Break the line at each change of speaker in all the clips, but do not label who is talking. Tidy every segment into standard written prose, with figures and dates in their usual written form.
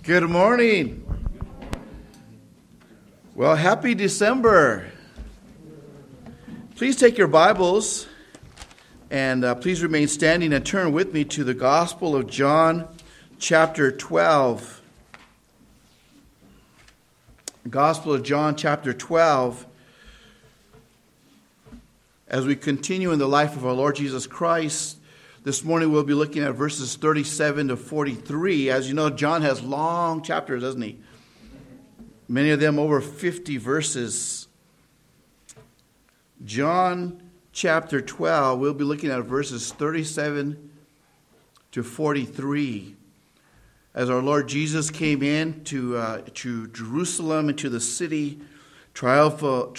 Good morning. Well, happy December. Please take your Bibles and please remain standing and turn with me to the Gospel of John, chapter 12. Gospel of John, chapter 12. As we continue in the life of our Lord Jesus Christ, this morning we'll be looking at verses 37 to 43. As you know, John has long chapters, doesn't he? Many of them over 50 verses. John chapter 12, we'll be looking at verses 37 to 43. As our Lord Jesus came in to Jerusalem, into the city, triumphal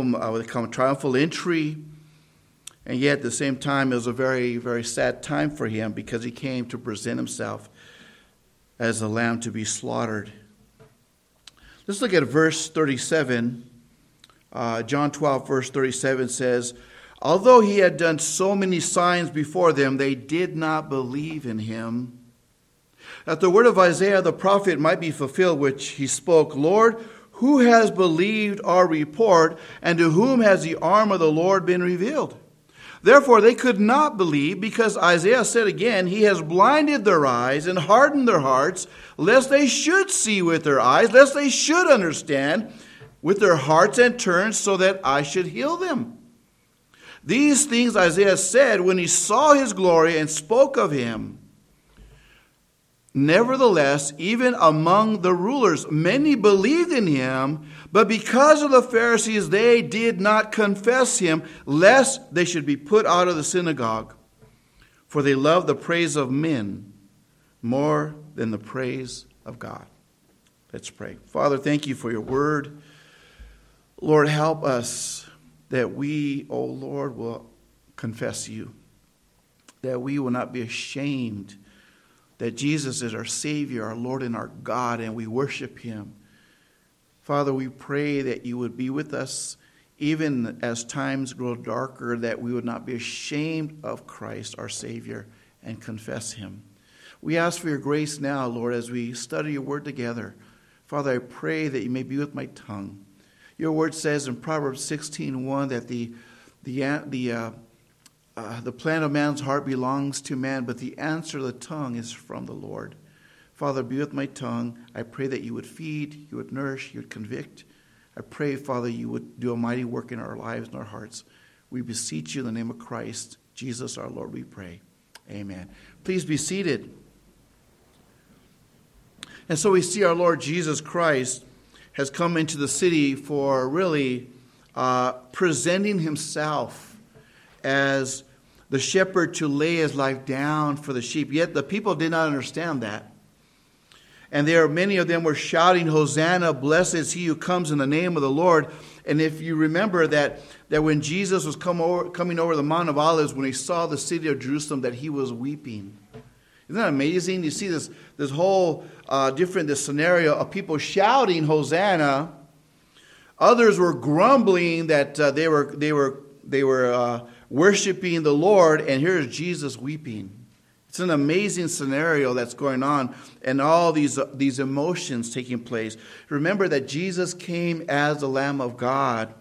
entry. And yet, at the same time, it was a very, very sad time for him because he came to present himself as a lamb to be slaughtered. Let's look at verse 37. John 12, verse 37 says, "Although he had done so many signs before them, they did not believe in him. That the word of Isaiah the prophet might be fulfilled, which he spoke, 'Lord, who has believed our report, and to whom has the arm of the Lord been revealed?' Therefore they could not believe, because Isaiah said again, 'He has blinded their eyes and hardened their hearts, lest they should see with their eyes, lest they should understand with their hearts and turn, so that I should heal them.' These things Isaiah said when he saw his glory and spoke of him. Nevertheless, even among the rulers, many believed in him, but because of the Pharisees, they did not confess him, lest they should be put out of the synagogue. For they loved the praise of men more than the praise of God." Let's pray. Father, thank you for your word. Lord, help us that we, O Lord, will confess you, that we will not be ashamed that Jesus is our Savior, our Lord, and our God, and we worship him. Father, we pray that you would be with us even as times grow darker, that we would not be ashamed of Christ, our Savior, and confess him. We ask for your grace now, Lord, as we study your word together. Father, I pray that you may be with my tongue. Your word says in Proverbs 16:1 that the plan of man's heart belongs to man, but the answer of the tongue is from the Lord. Father, be with my tongue. I pray that you would feed, you would nourish, you would convict. I pray, Father, you would do a mighty work in our lives and our hearts. We beseech you in the name of Christ, Jesus our Lord, we pray. Amen. Please be seated. And so we see our Lord Jesus Christ has come into the city for really presenting himself as the shepherd to lay his life down for the sheep. Yet the people did not understand that. And many of them were shouting, "Hosanna, blessed is he who comes in the name of the Lord." And if you remember that when Jesus was coming over the Mount of Olives, when he saw the city of Jerusalem, that he was weeping. Isn't that amazing? You see this whole this scenario of people shouting, "Hosanna." Others were grumbling that they were worshiping the Lord, and here's Jesus weeping. It's an amazing scenario that's going on, and all these emotions taking place. Remember that Jesus came as the Lamb of God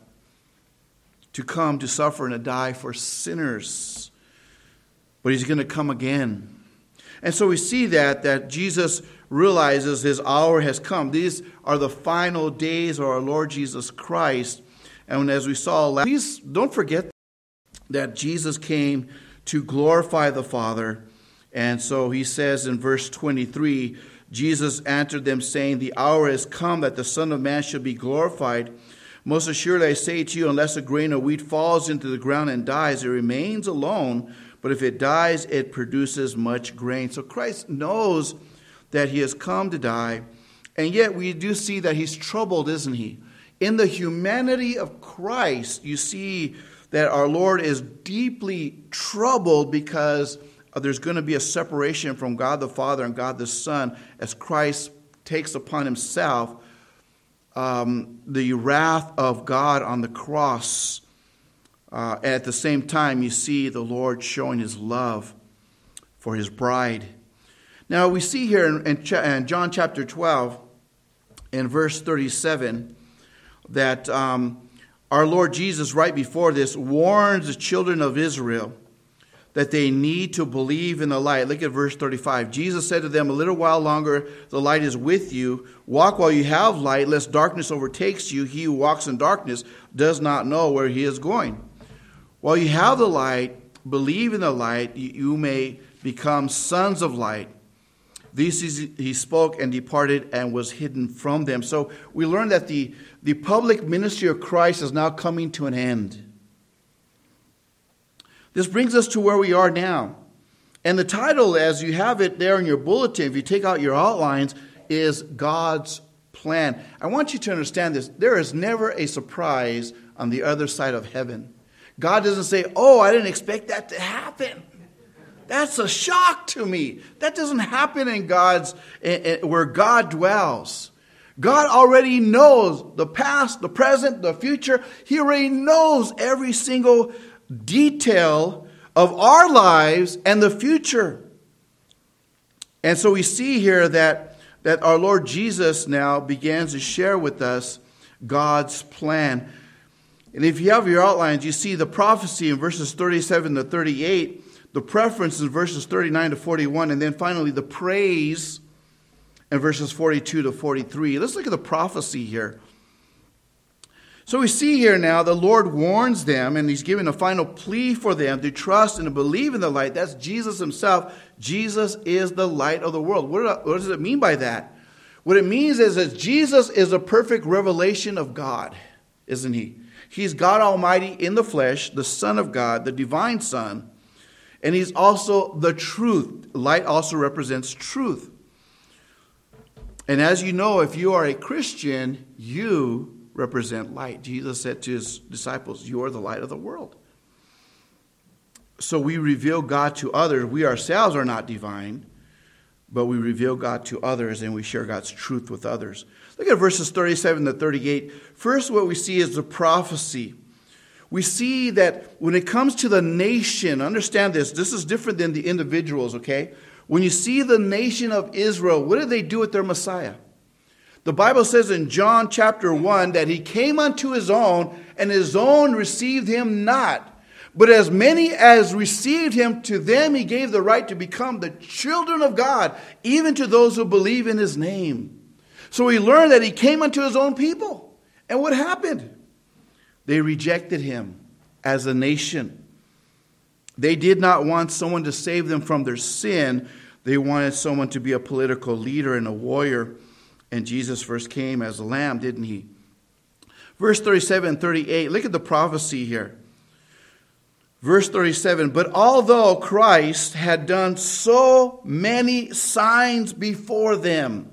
to come to suffer and to die for sinners, but he's going to come again. And so we see that Jesus realizes his hour has come. These are the final days of our Lord Jesus Christ. And as we saw, please don't forget that Jesus came to glorify the Father. And so he says in verse 23, Jesus answered them, saying, "The hour is come that the Son of Man should be glorified. Most assuredly I say to you, unless a grain of wheat falls into the ground and dies, it remains alone. But if it dies, it produces much grain." So Christ knows that he has come to die. And yet we do see that he's troubled, isn't he? In the humanity of Christ, you see that our Lord is deeply troubled because there's going to be a separation from God the Father and God the Son as Christ takes upon himself the wrath of God on the cross. At the same time, you see the Lord showing his love for his bride. Now we see here in John chapter 12, in verse 37, that our Lord Jesus, right before this, warns the children of Israel that they need to believe in the light. Look at verse 35. Jesus said to them, "A little while longer the light is with you. Walk while you have light, lest darkness overtakes you. He who walks in darkness does not know where he is going." While you have the light, believe in the light, you may become sons of light. These he spoke and departed and was hidden from them. So we learn that the public ministry of Christ is now coming to an end. This brings us to where we are now. And the title, as you have it there in your bulletin, if you take out your outlines, is God's Plan. I want you to understand this. There is never a surprise on the other side of heaven. God doesn't say, "Oh, I didn't expect that to happen. That's a shock to me." That doesn't happen in where God dwells. God already knows the past, the present, the future. He already knows every single detail of our lives and the future. And so we see here that our Lord Jesus now begins to share with us God's plan. And if you have your outlines, you see the prophecy in verses 37 to 38, the preference in verses 39 to 41, and then finally the praise in verses 42 to 43. Let's look at the prophecy here. So we see here now the Lord warns them, and he's giving a final plea for them to trust and to believe in the light. That's Jesus himself. Jesus is the light of the world. What does it mean by that? What it means is that Jesus is a perfect revelation of God, isn't he? He's God Almighty in the flesh, the Son of God, the divine Son, and he's also the truth. Light also represents truth. And as you know, if you are a Christian, you represent light. Jesus said to his disciples, "You are the light of the world." So we reveal God to others. We ourselves are not divine, but we reveal God to others and we share God's truth with others. Look at verses 37 to 38. First, what we see is the prophecy. We see that when it comes to the nation, understand this is different than the individuals, okay? When you see the nation of Israel, what did they do with their Messiah? The Bible says in John chapter 1 that he came unto his own, and his own received him not. But as many as received him, to them he gave the right to become the children of God, even to those who believe in his name. So we learn that he came unto his own people. And what happened? They rejected him as a nation. They did not want someone to save them from their sin. They wanted someone to be a political leader and a warrior. And Jesus first came as a lamb, didn't he? Verse 37 and 38, look at the prophecy here. Verse 37, "But although Christ had done so many signs before them,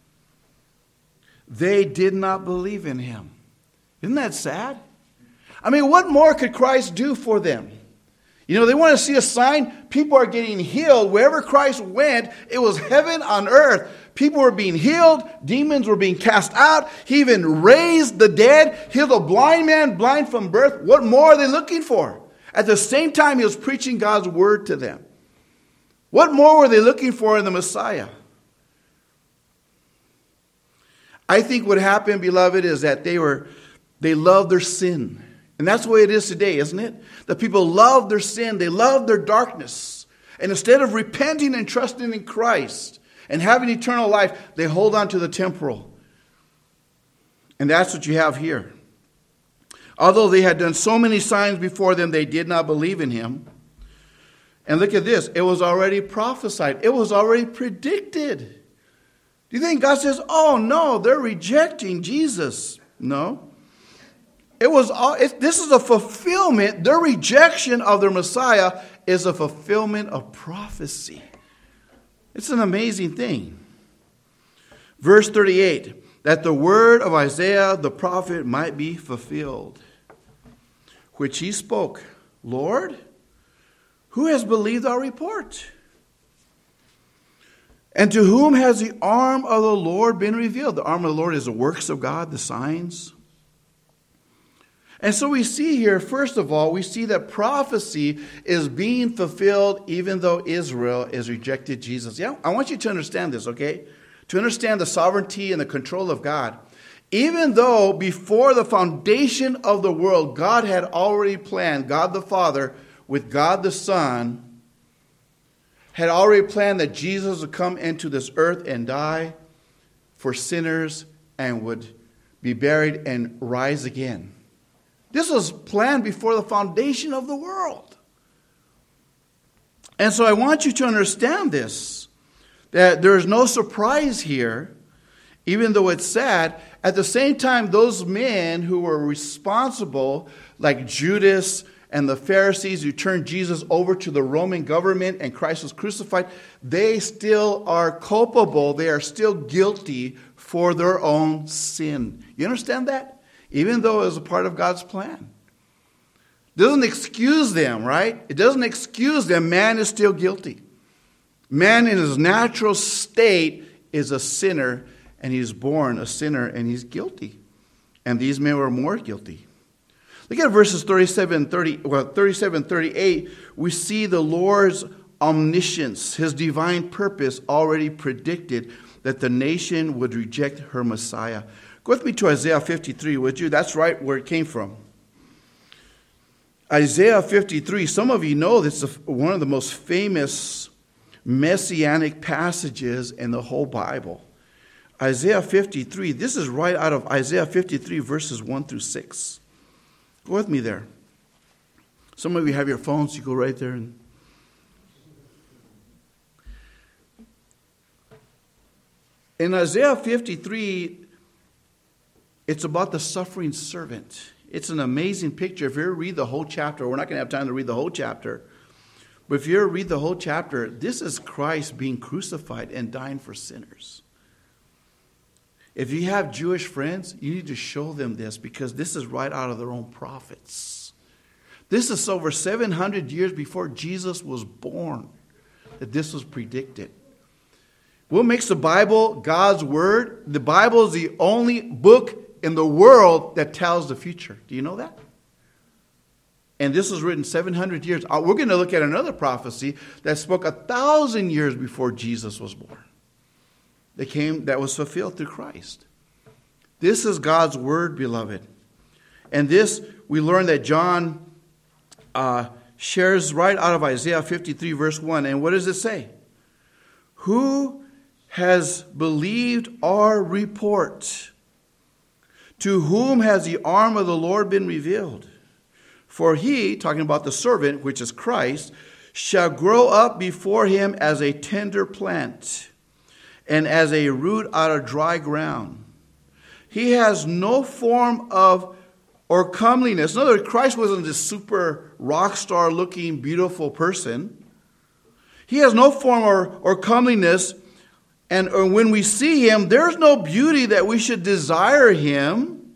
they did not believe in him." Isn't that sad? I mean, what more could Christ do for them? You know, they want to see a sign. People are getting healed. Wherever Christ went, it was heaven on earth. People were being healed. Demons were being cast out. He even raised the dead, healed a blind man, blind from birth. What more are they looking for? At the same time, he was preaching God's word to them. What more were they looking for in the Messiah? I think what happened, beloved, is that they loved their sin. And that's the way it is today, isn't it? That people love their sin. They love their darkness. And instead of repenting and trusting in Christ and having eternal life, they hold on to the temporal. And that's what you have here. Although they had done so many signs before them, they did not believe in him. And look at this. It was already prophesied. It was already predicted. Do you think God says, "Oh, no, they're rejecting Jesus"? No. This is a fulfillment. Their rejection of their Messiah is a fulfillment of prophecy. It's an amazing thing. Verse 38, "That the word of Isaiah the prophet might be fulfilled, which he spoke, Lord, who has believed our report? And to whom has the arm of the Lord been revealed?" The arm of the Lord is the works of God, the signs. And so we see here, first of all, we see that prophecy is being fulfilled even though Israel has rejected Jesus. Yeah, I want you to understand this, okay? To understand the sovereignty and the control of God. Even though before the foundation of the world, God had already planned, God the Father with God the Son, had already planned that Jesus would come into this earth and die for sinners and would be buried and rise again. This was planned before the foundation of the world. And so I want you to understand this, that there is no surprise here, even though it's sad. At the same time, those men who were responsible, like Judas and the Pharisees who turned Jesus over to the Roman government and Christ was crucified, they still are culpable. They are still guilty for their own sin. You understand that? Even though it was a part of God's plan. It doesn't excuse them, right? It doesn't excuse them. Man is still guilty. Man in his natural state is a sinner, and he's born a sinner, and he's guilty. And these men were more guilty. Look at verses 37, 38. We see the Lord's omniscience, his divine purpose already predicted that the nation would reject her Messiah. Go with me to Isaiah 53, would you? That's right where it came from. Isaiah 53, some of you know this is one of the most famous messianic passages in the whole Bible. Isaiah 53, this is right out of Isaiah 53, verses 1 through 6. Go with me there. Some of you have your phones, you go right there. In Isaiah 53, it's about the suffering servant. It's an amazing picture. If you ever read the whole chapter, we're not going to have time to read the whole chapter, but if you ever read the whole chapter, this is Christ being crucified and dying for sinners. If you have Jewish friends, you need to show them this because this is right out of their own prophets. This is over 700 years before Jesus was born that this was predicted. What makes the Bible God's word? The Bible is the only book in the world that tells the future. Do you know that? And this was written 700 years. We're going to look at another prophecy that spoke 1,000 years before Jesus was born. That was fulfilled through Christ. This is God's word, beloved. And this, we learn that John shares right out of Isaiah 53, verse 1. And what does it say? Who has believed our report? To whom has the arm of the Lord been revealed? For he, talking about the servant, which is Christ, shall grow up before him as a tender plant and as a root out of dry ground. He has no form of or comeliness. In other words, Christ wasn't this super rock star looking beautiful person. He has no form or comeliness. And when we see him, there's no beauty that we should desire him.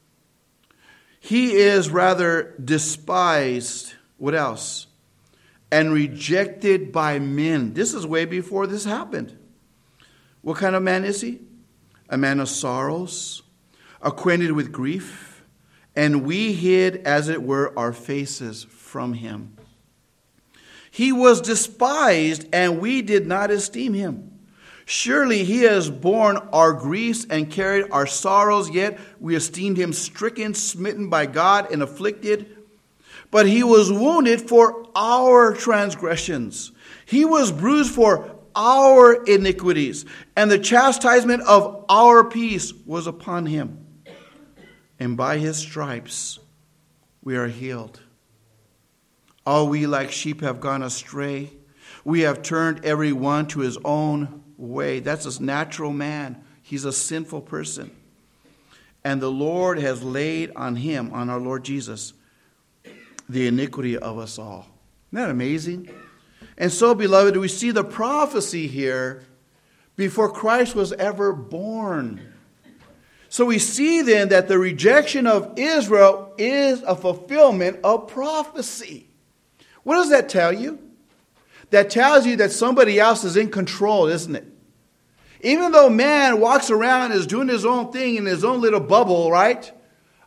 He is rather despised. What else? And rejected by men. This is way before this happened. What kind of man is he? A man of sorrows, acquainted with grief, and we hid, as it were, our faces from him. He was despised, and we did not esteem him. Surely he has borne our griefs and carried our sorrows, yet we esteemed him stricken, smitten by God, and afflicted. But he was wounded for our transgressions. He was bruised for our iniquities, and the chastisement of our peace was upon him. And by his stripes we are healed. All we like sheep have gone astray. We have turned every one to his own way. That's his natural man. He's a sinful person. And the Lord has laid on him, on our Lord Jesus, the iniquity of us all. Isn't that amazing? And so, beloved, we see the prophecy here before Christ was ever born. So we see then that the rejection of Israel is a fulfillment of prophecy. What does that tell you? That tells you that somebody else is in control, isn't it? Even though man walks around and is doing his own thing in his own little bubble, right?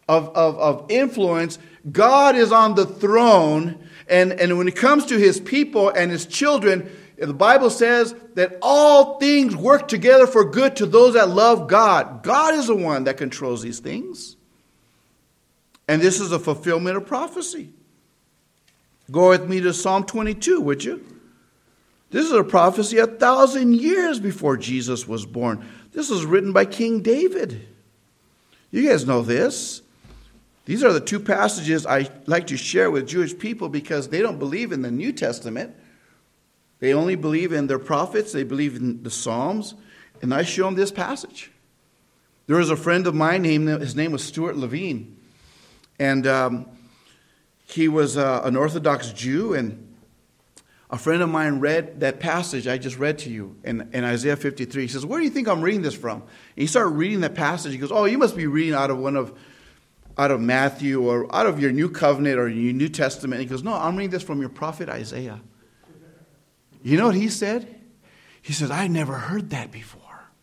of influence. God is on the throne. And when it comes to his people and his children, the Bible says that all things work together for good to those that love God. God is the one that controls these things. And this is a fulfillment of prophecy. Go with me to Psalm 22, would you? This is a prophecy 1,000 years before Jesus was born. This was written by King David. You guys know this. These are the two passages I like to share with Jewish people because they don't believe in the New Testament. They only believe in their prophets. They believe in the Psalms. And I show them this passage. There was a friend of mine, his name was Stuart Levine. And he was an Orthodox Jew. And a friend of mine read that passage I just read to you in Isaiah 53. He says, where do you think I'm reading this from? And he started reading that passage. He goes, oh, you must be reading out of Matthew or out of your New Covenant or your New Testament. He goes, no, I'm reading this from your prophet Isaiah. You know what he said? He said, I never heard that before.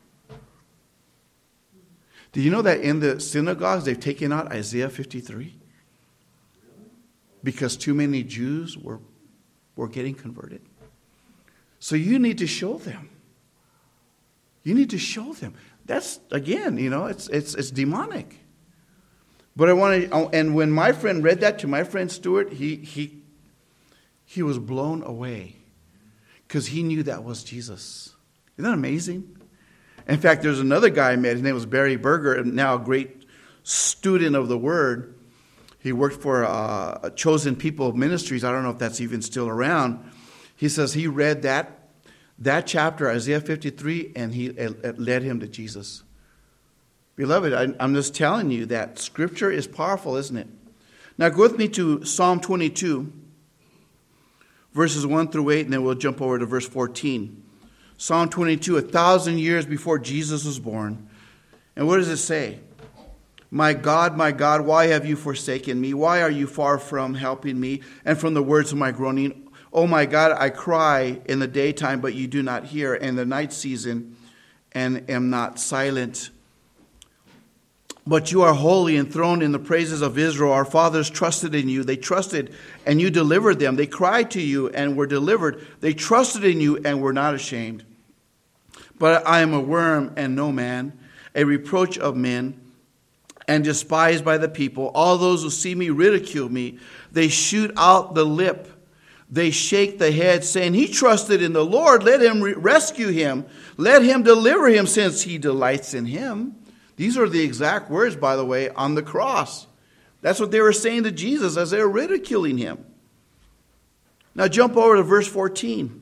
Do you know that in the synagogues they've taken out Isaiah 53? Because too many Jews were getting converted. So you need to show them. You need to show them. That's, again, it's demonic. But and when my friend read that to my friend Stuart, he was blown away because he knew that was Jesus. Isn't that amazing? In fact, there's another guy I met. His name was Barry Berger, now a great student of the Word. He worked for Chosen People Ministries. I don't know if that's even still around. He says he read that chapter, Isaiah 53, and it led him to Jesus. Beloved, I'm just telling you that Scripture is powerful, isn't it? Now go with me to Psalm 22, verses 1 through 8, and then we'll jump over to verse 14. Psalm 22, 1,000 years before Jesus was born. And what does it say? My God, why have you forsaken me? Why are you far from helping me and from the words of my groaning? Oh my God, I cry in the daytime, but you do not hear, and the night season, and am not silent. But you are holy, enthroned in the praises of Israel. Our fathers trusted in you. They trusted, and you delivered them. They cried to you and were delivered. They trusted in you and were not ashamed. But I am a worm and no man, a reproach of men, and despised by the people. All those who see me ridicule me. They shoot out the lip. They shake the head, saying, he trusted in the Lord. Let him rescue him. Let him deliver him, since he delights in him. These are the exact words, by the way, on the cross. That's what they were saying to Jesus as they were ridiculing him. Now jump over to verse 14.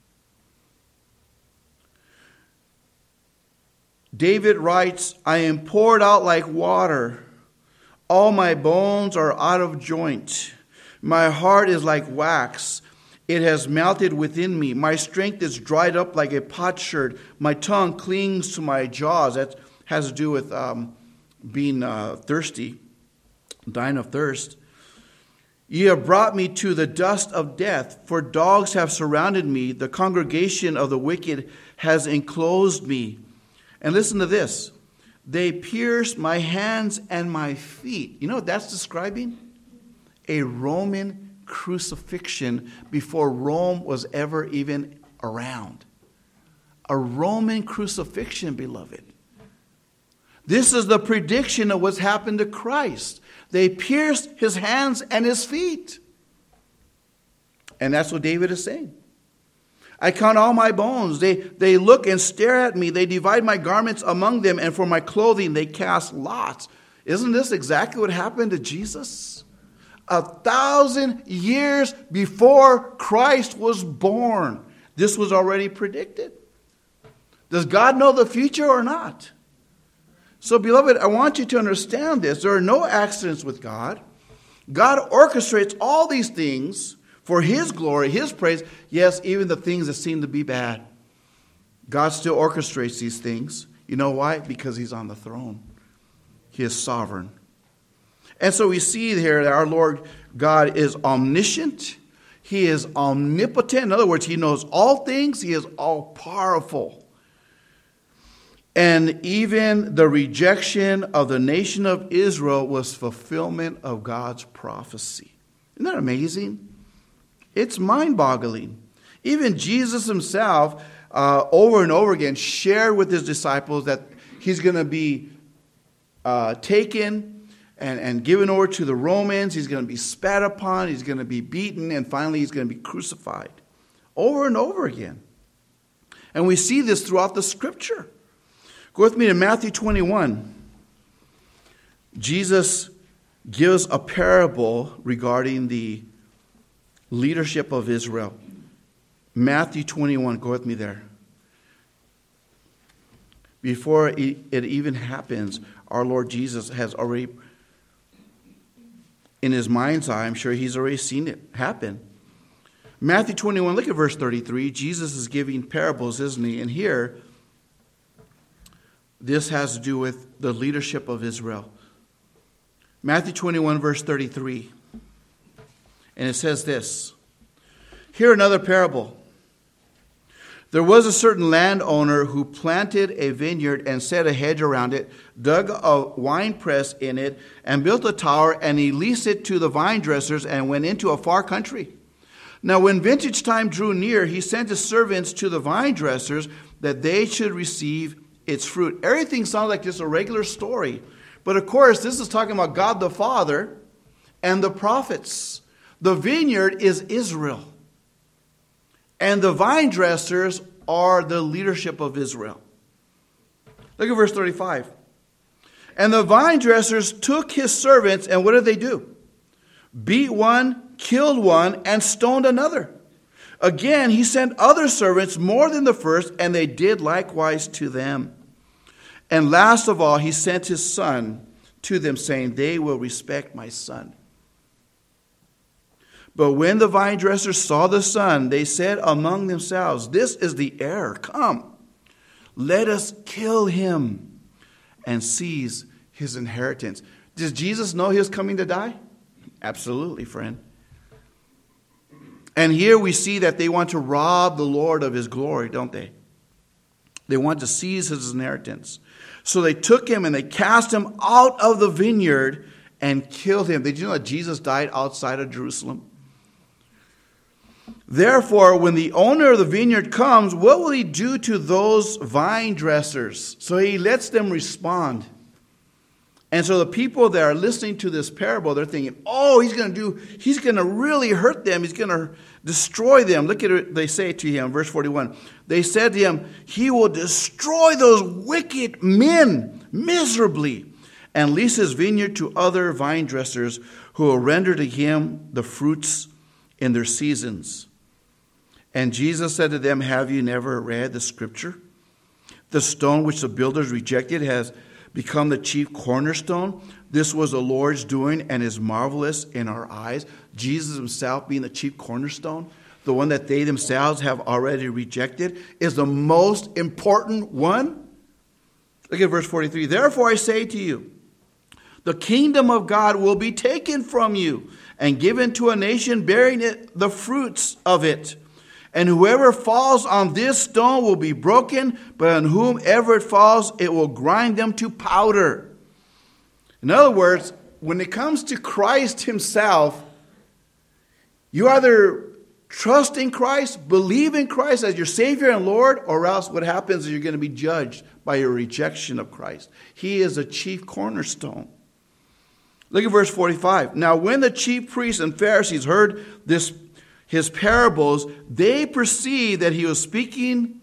David writes, I am poured out like water. All my bones are out of joint. My heart is like wax. It has melted within me. My strength is dried up like a potsherd. My tongue clings to my jaws. That has to do with being thirsty, dying of thirst. You have brought me to the dust of death, for dogs have surrounded me. The congregation of the wicked has enclosed me. And listen to this. They pierced my hands and my feet. You know what that's describing? A Roman crucifixion before Rome was ever even around. A Roman crucifixion, beloved. This is the prediction of what's happened to Christ. They pierced his hands and his feet. And that's what David is saying. I count all my bones. They look and stare at me. They divide my garments among them, and for my clothing they cast lots. Isn't this exactly what happened to Jesus? 1,000 years before Christ was born. This was already predicted. Does God know the future or not? So, beloved, I want you to understand this. There are no accidents with God. God orchestrates all these things for his glory, his praise. Yes, even the things that seem to be bad. God still orchestrates these things. You know why? Because he's on the throne. He is sovereign. And so we see here that our Lord God is omniscient. He is omnipotent. In other words, he knows all things. He is all powerful. And even the rejection of the nation of Israel was fulfillment of God's prophecy. Isn't that amazing? It's mind-boggling. Even Jesus himself, over and over again, shared with his disciples that he's going to be taken and given over to the Romans. He's going to be spat upon. He's going to be beaten. And finally, he's going to be crucified. Over and over again. And we see this throughout the Scripture. Go with me to Matthew 21. Jesus gives a parable regarding the leadership of Israel. Matthew 21, go with me there. Before it even happens, our Lord Jesus has already, in his mind's eye, I'm sure he's already seen it happen. Matthew 21, look at verse 33. Jesus is giving parables, isn't he? And here, this has to do with the leadership of Israel. Matthew 21, verse 33. And it says this. Hear another parable. There was a certain landowner who planted a vineyard and set a hedge around it, dug a winepress in it, and built a tower, and he leased it to the vine dressers and went into a far country. Now when vintage time drew near, he sent his servants to the vine dressers that they should receive its fruit. Everything sounds like just a regular story. But of course, this is talking about God the Father and the prophets. The vineyard is Israel. And the vine dressers are the leadership of Israel. Look at verse 35. And the vine dressers took his servants, and what did they do? Beat one, killed one, and stoned another. Again, he sent other servants more than the first, and they did likewise to them. And last of all, he sent his son to them, saying, they will respect my son. But when the vine dressers saw the son, they said among themselves, this is the heir. Come, let us kill him and seize his inheritance. Does Jesus know he was coming to die? Absolutely, friend. And here we see that they want to rob the Lord of his glory, don't they? They want to seize his inheritance. So they took him and they cast him out of the vineyard and killed him. Did you know that Jesus died outside of Jerusalem? Therefore, when the owner of the vineyard comes, what will he do to those vine dressers? So he lets them respond. And so the people that are listening to this parable, they're thinking, oh, he's going to really hurt them. He's going to destroy them. Look at it, they say to him, verse 41. They said to him, he will destroy those wicked men miserably and lease his vineyard to other vine dressers who will render to him the fruits in their seasons. And Jesus said to them, have you never read the scripture? The stone which the builders rejected has become the chief cornerstone. This was the Lord's doing and is marvelous in our eyes. Jesus himself being the chief cornerstone, the one that they themselves have already rejected, is the most important one. Look at verse 43. Therefore I say to you, the kingdom of God will be taken from you and given to a nation bearing the fruits of it. And whoever falls on this stone will be broken, but on whomever it falls, it will grind them to powder. In other words, when it comes to Christ himself, you either trust in Christ, believe in Christ as your Savior and Lord, or else what happens is you're going to be judged by your rejection of Christ. He is a chief cornerstone. Look at verse 45. Now when the chief priests and Pharisees heard his parables, they perceived that he was speaking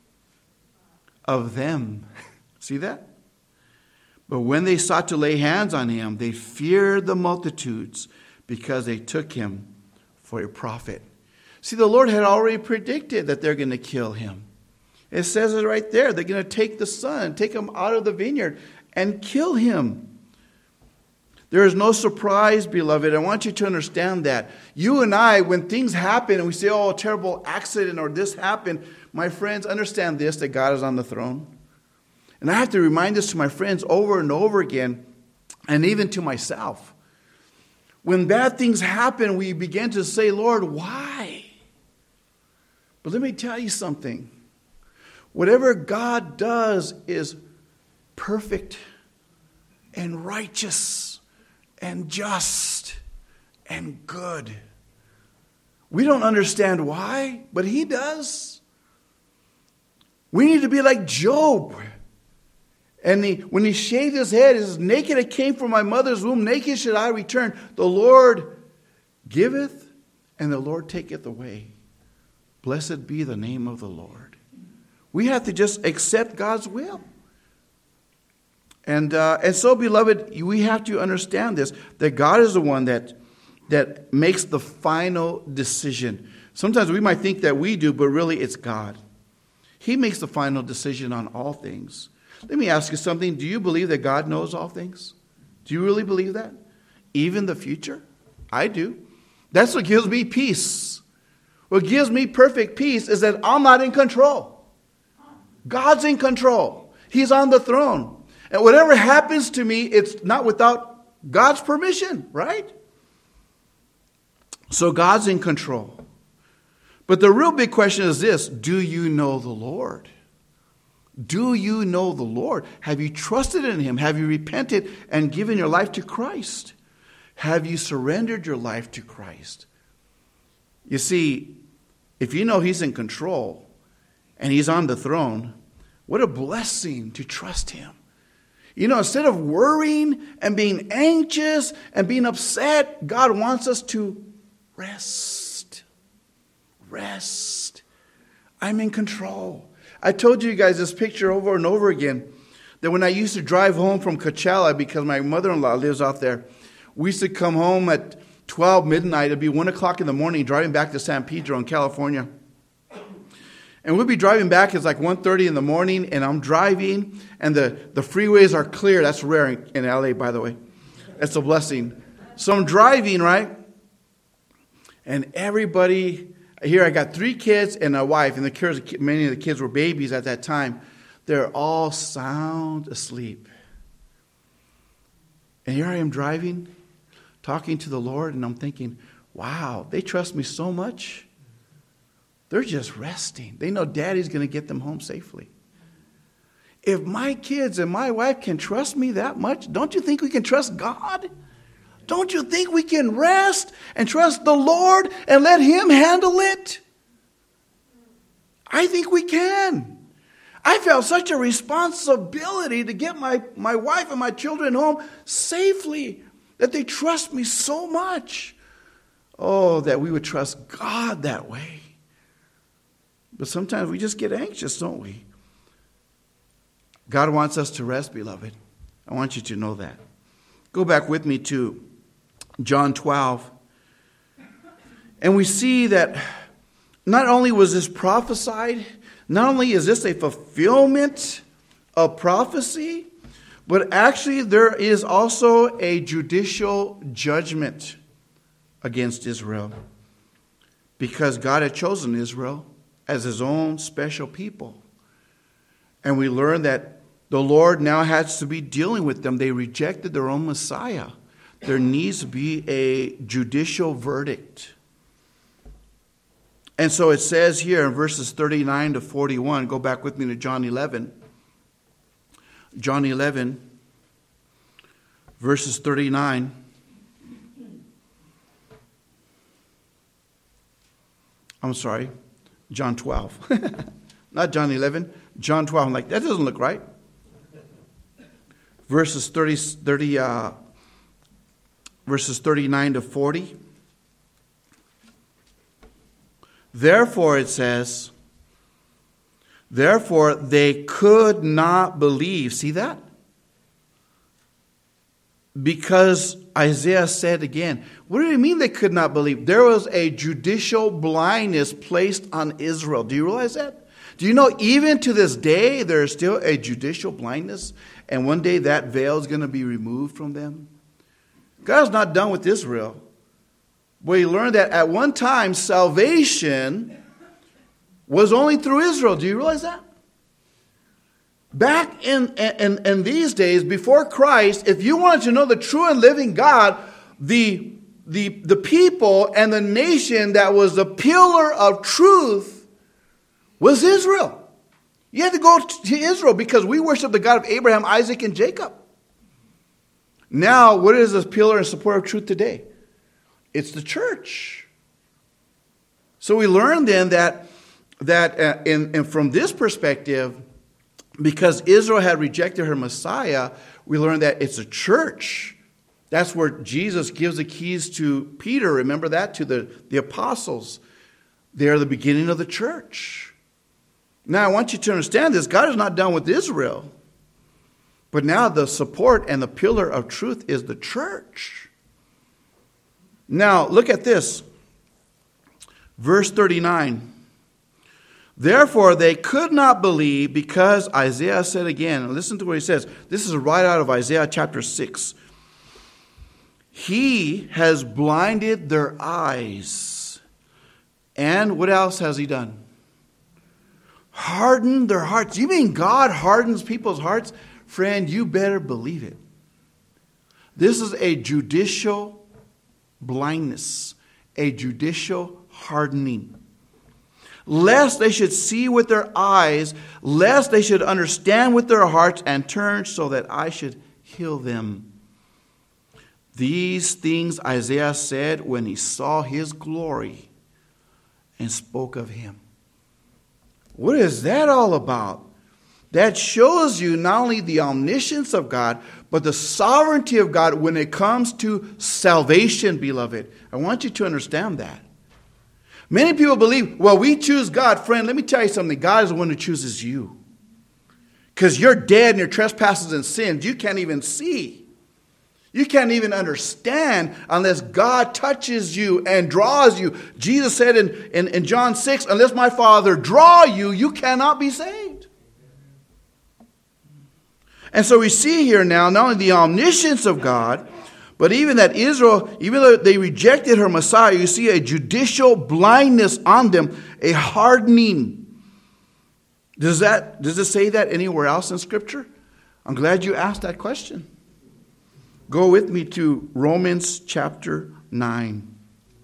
of them. See that? But when they sought to lay hands on him, they feared the multitudes because they took him for a prophet. See, the Lord had already predicted that they're going to kill him. It says it right there. They're going to take the son, take him out of the vineyard and kill him. There is no surprise, beloved. I want you to understand that. You and I, when things happen and we say, oh, a terrible accident or this happened, my friends, understand this, that God is on the throne. And I have to remind this to my friends over and over again, and even to myself. When bad things happen, we begin to say, Lord, why? But let me tell you something. Whatever God does is perfect and righteous and just and good. We don't understand why, but He does. We need to be like Job. And when he shaved his head, he says, naked I came from my mother's womb, naked should I return. The Lord giveth, and the Lord taketh away. Blessed be the name of the Lord. We have to just accept God's will. And so, beloved, we have to understand this, that God is the one that makes the final decision. Sometimes we might think that we do, but really it's God. He makes the final decision on all things. Let me ask you something. Do you believe that God knows all things? Do you really believe that? Even the future? I do. That's what gives me peace. What gives me perfect peace is that I'm not in control. God's in control. He's on the throne. And whatever happens to me, it's not without God's permission, right? So God's in control. But the real big question is this: do you know the Lord? Do you know the Lord? Have you trusted in Him? Have you repented and given your life to Christ? Have you surrendered your life to Christ? You see, if you know He's in control and He's on the throne, what a blessing to trust Him. You know, instead of worrying and being anxious and being upset, God wants us to rest. Rest. I'm in control. I told you guys this picture over and over again, that when I used to drive home from Coachella, because my mother-in-law lives out there, we used to come home at 12 midnight. It'd be 1 o'clock in the morning, driving back to San Pedro in California. And we'd be driving back, it's like 1:30 in the morning, and I'm driving, and the freeways are clear. That's rare in LA, by the way. That's a blessing. So I'm driving, right? And everybody... Here I got 3 kids and a wife, and many of the kids were babies at that time. They're all sound asleep. And here I am driving, talking to the Lord, and I'm thinking, wow, they trust me so much. They're just resting. They know Daddy's going to get them home safely. If my kids and my wife can trust me that much, don't you think we can trust God? Don't you think we can rest and trust the Lord and let Him handle it? I think we can. I felt such a responsibility to get my wife and my children home safely, that they trust me so much. Oh, that we would trust God that way. But sometimes we just get anxious, don't we? God wants us to rest, beloved. I want you to know that. Go back with me to John 12. And we see that not only was this prophesied, not only is this a fulfillment of prophecy, but actually there is also a judicial judgment against Israel, because God had chosen Israel as His own special people. And we learn that the Lord now has to be dealing with them. They rejected their own Messiah. There needs to be a judicial verdict. And so it says here in verses 39 to 41, go back with me to John 11. John 11, verses 39. I'm sorry, John 12. Not John 11, John 12. I'm like, that doesn't look right. Verses 39 to 40. Therefore, it says, therefore they could not believe. See that? Because Isaiah said again, what do you mean they could not believe? There was a judicial blindness placed on Israel. Do you realize that? Do you know even to this day there is still a judicial blindness, and one day that veil is going to be removed from them? God's not done with Israel. We learned that at one time salvation was only through Israel. Do you realize that? Back in these days, before Christ, if you wanted to know the true and living God, the people and the nation that was the pillar of truth was Israel. You had to go to Israel because we worship the God of Abraham, Isaac, and Jacob. Now, what is the pillar and support of truth today? It's the church. So we learn then that from this perspective, because Israel had rejected her Messiah, we learn that it's a church. That's where Jesus gives the keys to Peter. Remember that? To the apostles. They're the beginning of the church. Now, I want you to understand this. God is not done with Israel. But now the support and the pillar of truth is the church. Now, look at this. Verse 39. Therefore, they could not believe because Isaiah said again. Listen to what he says. This is right out of Isaiah chapter 6. He has blinded their eyes. And what else has he done? Hardened their hearts. You mean God hardens people's hearts? Friend, you better believe it. This is a judicial blindness, a judicial hardening. Lest they should see with their eyes, lest they should understand with their hearts and turn so that I should heal them. These things Isaiah said when he saw his glory and spoke of him. What is that all about? That shows you not only the omniscience of God, but the sovereignty of God when it comes to salvation, beloved. I want you to understand that. Many people believe, well, we choose God. Friend, let me tell you something. God is the one who chooses you. Because you're dead in your trespasses and sins. You can't even see. You can't even understand unless God touches you and draws you. Jesus said in John 6, unless my Father draw you, you cannot be saved. And so we see here now not only the omniscience of God, but even that Israel, even though they rejected her Messiah, you see a judicial blindness on them, a hardening. Does it say that anywhere else in Scripture? I'm glad you asked that question. Go with me to Romans chapter 9.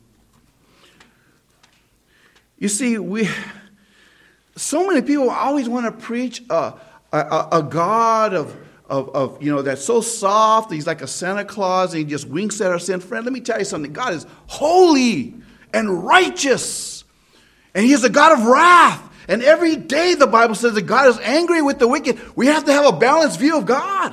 You see, so many people always want to preach a God of that's so soft. He's like a Santa Claus and he just winks at our sin. Friend, let me tell you something. God is holy and righteous. And he is a God of wrath. And every day the Bible says that God is angry with the wicked. We have to have a balanced view of God.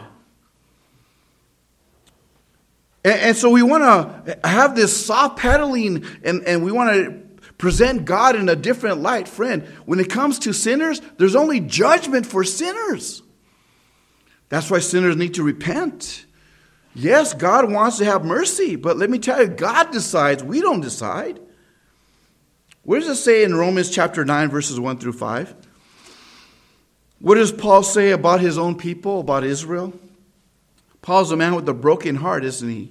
And so we want to have this soft pedaling and we want to present God in a different light. Friend, when it comes to sinners, there's only judgment for sinners. That's why sinners need to repent. Yes, God wants to have mercy, but let me tell you, God decides. We don't decide. What does it say in Romans chapter 9, verses 1 through 5? What does Paul say about his own people, about Israel? Paul's a man with a broken heart, isn't he?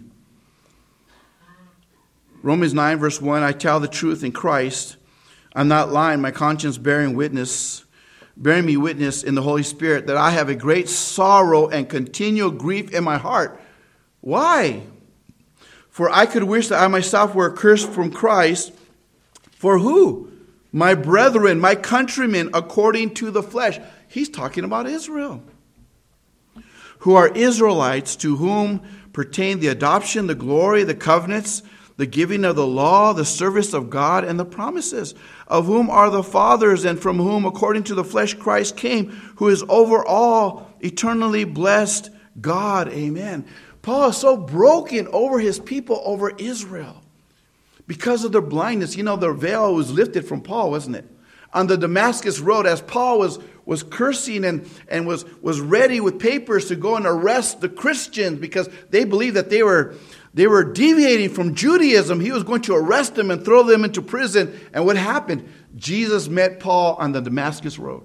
Romans 9, verse 1, I tell the truth in Christ. I'm not lying, my conscience bearing me witness in the Holy Spirit, that I have a great sorrow and continual grief in my heart. Why? For I could wish that I myself were accursed from Christ. For who? My brethren, my countrymen, according to the flesh. He's talking about Israel. Who are Israelites, to whom pertain the adoption, the glory, the covenants, the giving of the law, the service of God, and the promises, of whom are the fathers, and from whom, according to the flesh, Christ came, who is over all, eternally blessed God. Amen. Paul is so broken over his people, over Israel, because of their blindness. You know, the veil was lifted from Paul, wasn't it? On the Damascus road, as Paul was cursing and was ready with papers to go and arrest the Christians because they believed that they were deviating from Judaism. He was going to arrest them and throw them into prison. And what happened? Jesus met Paul on the Damascus road.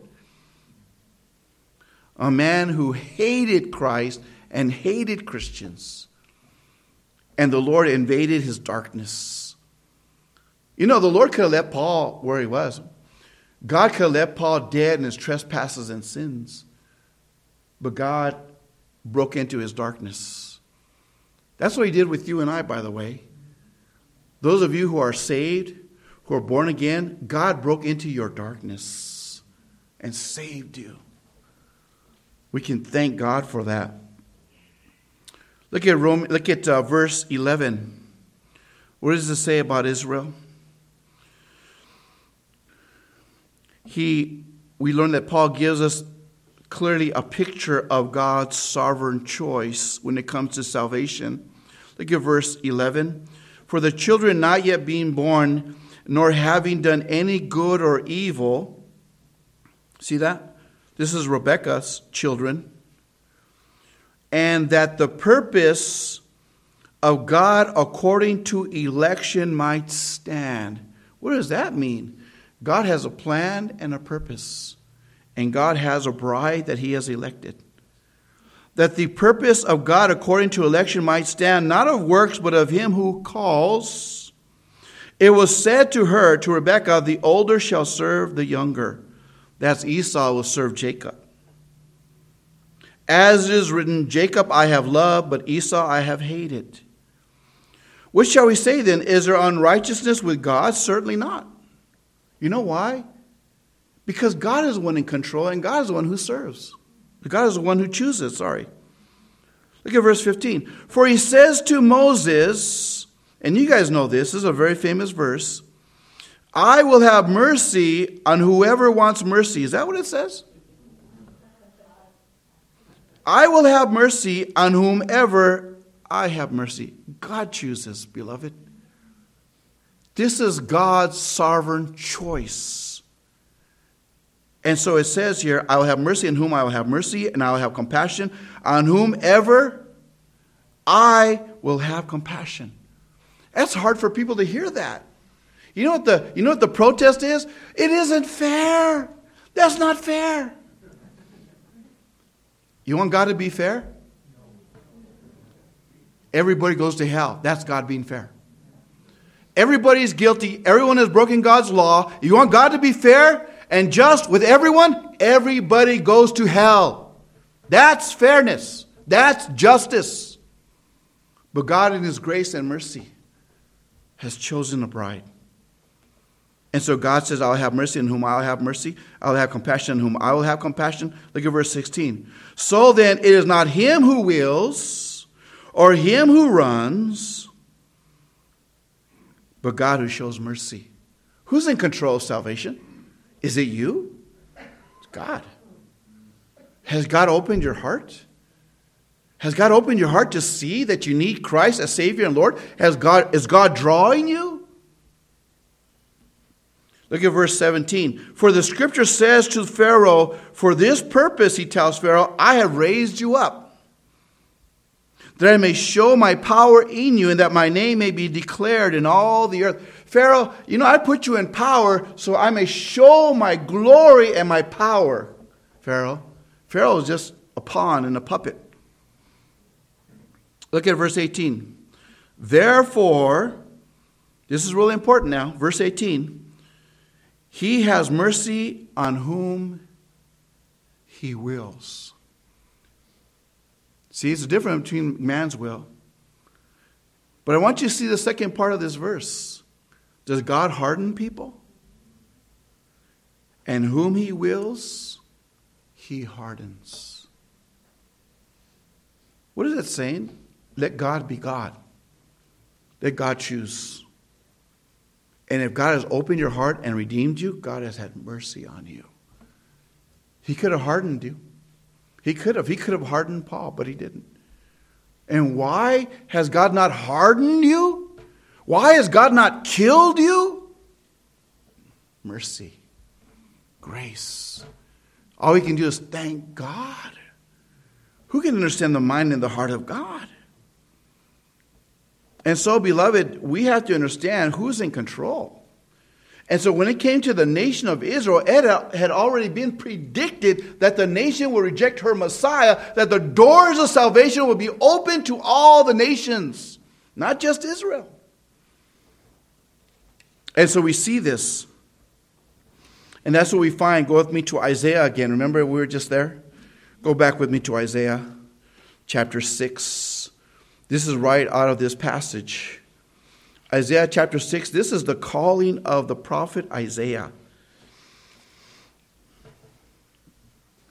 A man who hated Christ and hated Christians. And the Lord invaded his darkness. You know, the Lord could have left Paul where he was. God could have left Paul dead in his trespasses and sins. But God broke into his darkness. That's what he did with you and I, by the way. Those of you who are saved, who are born again, God broke into your darkness. and saved you. We can thank God for that. Look at verse 11. What does it say about Israel? We learn that Paul gives us clearly a picture of God's sovereign choice when it comes to salvation. Look at verse 11. For the children not yet being born, nor having done any good or evil. See that? This is Rebekah's children. And that the purpose of God according to election might stand. What does that mean? God has a plan and a purpose. And God has a bride that he has elected. That the purpose of God according to election might stand, not of works, but of him who calls. It was said to her, to Rebekah, the older shall serve the younger. That's Esau will serve Jacob. As it is written, Jacob I have loved, but Esau I have hated. What shall we say then? Is there unrighteousness with God? Certainly not. You know why? Because God is the one in control, and God is the one who serves. God is the one who chooses, Look at verse 15. For he says to Moses, and you guys know this is a very famous verse, I will have mercy on whoever wants mercy. Is that what it says? I will have mercy on whomever I have mercy. God chooses, beloved. This is God's sovereign choice. And so it says here, I will have mercy on whom I will have mercy, and I will have compassion on whomever I will have compassion. That's hard for people to hear that. You know what the protest is? It isn't fair. That's not fair. You want God to be fair? Everybody goes to hell. That's God being fair. Everybody's guilty. Everyone has broken God's law. You want God to be fair and just with everyone? Everybody goes to hell. That's fairness. That's justice. But God in his grace and mercy has chosen a bride. And so God says, I'll have mercy on whom I'll have mercy. I'll have compassion on whom I will have compassion. Look at verse 16. So then it is not him who wills or him who runs, but God who shows mercy. Who's in control of salvation? Is it you? It's God. Has God opened your heart? Has God opened your heart to see that you need Christ as Savior and Lord? Is God drawing you? Look at verse 17. For the scripture says to Pharaoh, for this purpose, he tells Pharaoh, I have raised you up, that I may show my power in you, and that my name may be declared in all the earth. Pharaoh, I put you in power so I may show my glory and my power. Pharaoh is just a pawn and a puppet. Look at verse 18. Therefore, this is really important now, verse 18. He has mercy on whom he wills. See, it's a difference between man's will. But I want you to see the second part of this verse. Does God harden people? And whom he wills, he hardens. What is it saying? Let God be God. Let God choose. And if God has opened your heart and redeemed you, God has had mercy on you. He could have hardened you. He could have hardened Paul, but he didn't. And why has God not hardened you? Why has God not killed you? Mercy. Grace. All we can do is thank God. Who can understand the mind and the heart of God? And so, beloved, we have to understand who's in control. And so when it came to the nation of Israel, it had already been predicted that the nation will reject her Messiah, that the doors of salvation will be open to all the nations, not just Israel. And so we see this. And that's what we find. Go with me to Isaiah again. Remember we were just there? Go back with me to Isaiah chapter 6. This is right out of this passage. Isaiah chapter 6, this is the calling of the prophet Isaiah.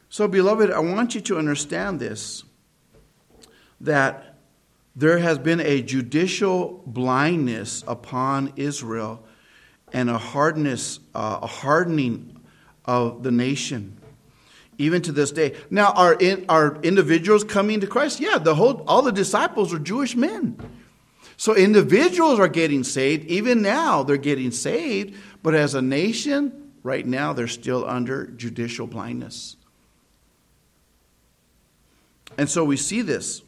So, beloved, I want you to understand this, that there has been a judicial blindness upon Israel and a hardening of the nation, even to this day. Now, are individuals coming to Christ? Yeah, all the disciples are Jewish men. So individuals are getting saved. Even now, they're getting saved. But as a nation, right now, they're still under judicial blindness. And so we see this.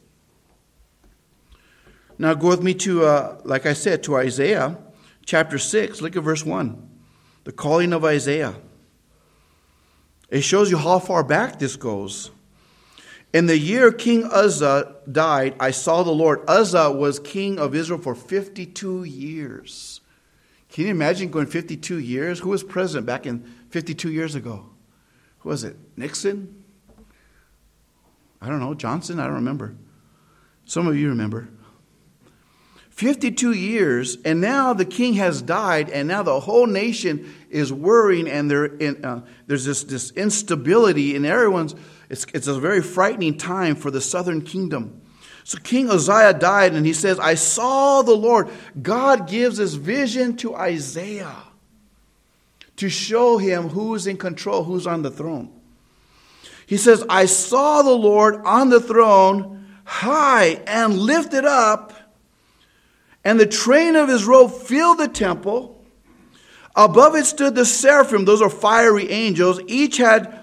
Now go with me to, like I said, to Isaiah chapter 6. Look at verse 1. The calling of Isaiah. It shows you how far back this goes. In the year King Uzzah died, I saw the Lord. Uzzah was king of Israel for 52 years. Can you imagine going 52 years? Who was president back in 52 years ago? Who was it? Nixon? I don't know. Johnson? I don't remember. Some of you remember. 52 years, and now the king has died, and now the whole nation is worrying, and there's this instability in everyone's. It's a very frightening time for the southern kingdom. So King Uzziah died, and he says, I saw the Lord. God gives this vision to Isaiah to show him who's in control, who's on the throne. He says, I saw the Lord on the throne, high and lifted up, and the train of his robe filled the temple. Above it stood the seraphim. Those are fiery angels. Each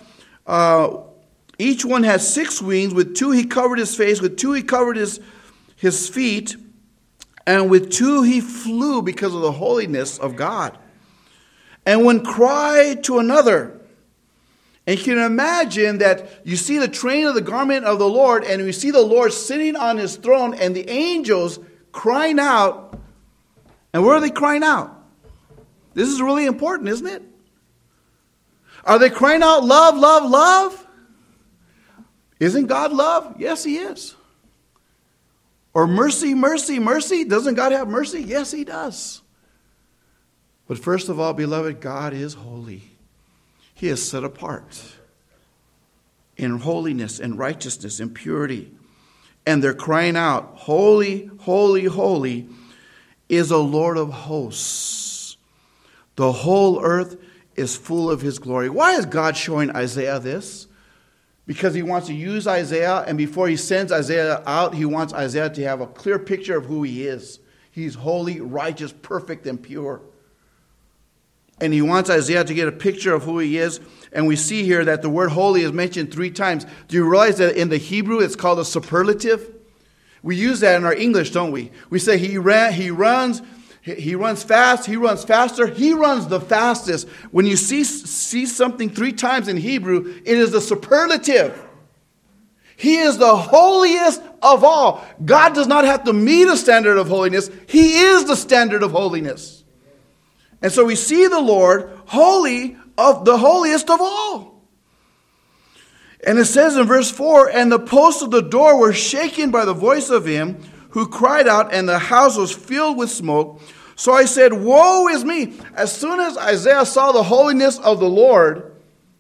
one had 6 wings. With 2 he covered his face. With 2 he covered his feet. And with 2 he flew because of the holiness of God. And one cried to another. And you can imagine that you see the train of the garment of the Lord, and you see the Lord sitting on his throne, and the angels crying out. And where are they crying out? This is really important, isn't it? Are they crying out, love, love, love? Isn't God love? Yes, he is. Or mercy, mercy, mercy? Doesn't God have mercy? Yes, he does. But first of all, beloved, God is holy. He is set apart in holiness and righteousness and purity. And they're crying out, holy, holy, holy is the Lord of hosts. The whole earth is full of his glory. Why is God showing Isaiah this? Because he wants to use Isaiah, and before he sends Isaiah out, he wants Isaiah to have a clear picture of who he is. He's holy, righteous, perfect, and pure. And he wants Isaiah to get a picture of who he is. And we see here that the word holy is mentioned 3 times. Do you realize that in the Hebrew it's called a superlative? We use that in our English, don't we? We say he runs fast, he runs faster, he runs the fastest. When you see something 3 times in Hebrew, it is a superlative. He is the holiest of all. God does not have to meet a standard of holiness. He is the standard of holiness. And so we see the Lord holy, of the holiest of all. And it says in verse 4, and the posts of the door were shaken by the voice of him who cried out, and the house was filled with smoke. So I said, woe is me. As soon as Isaiah saw the holiness of the Lord,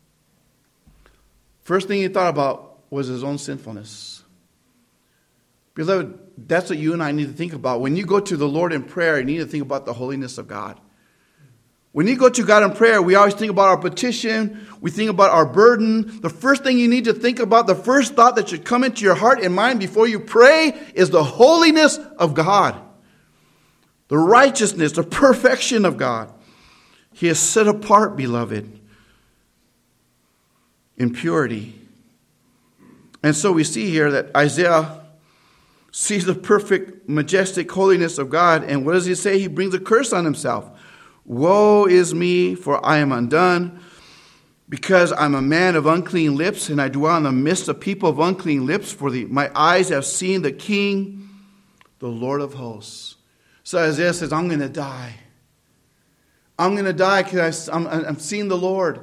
first thing he thought about was his own sinfulness. Beloved, that's what you and I need to think about. When you go to the Lord in prayer, you need to think about the holiness of God. When you go to God in prayer, we always think about our petition. We think about our burden. The first thing you need to think about, the first thought that should come into your heart and mind before you pray is the holiness of God. The righteousness, the perfection of God. He is set apart, beloved, in purity. And so we see here that Isaiah sees the perfect, majestic holiness of God. And what does he say? He brings a curse on himself. Woe is me, for I am undone, because I'm a man of unclean lips, and I dwell in the midst of people of unclean lips, for my eyes have seen the King, the Lord of hosts. So Isaiah says, I'm going to die. I'm going to die because I'm seeing the Lord.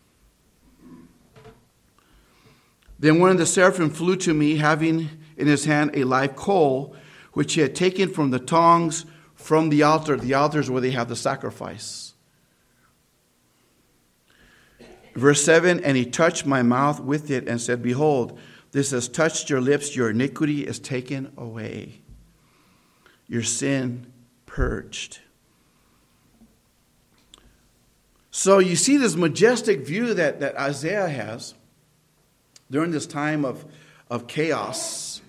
Then one of the seraphim flew to me, having in his hand a live coal, which he had taken from the tongs from the altar. The altar is where they have the sacrifice. Verse 7, and he touched my mouth with it and said, behold, this has touched your lips. Your iniquity is taken away. Your sin purged. So you see this majestic view that Isaiah has during this time of chaos.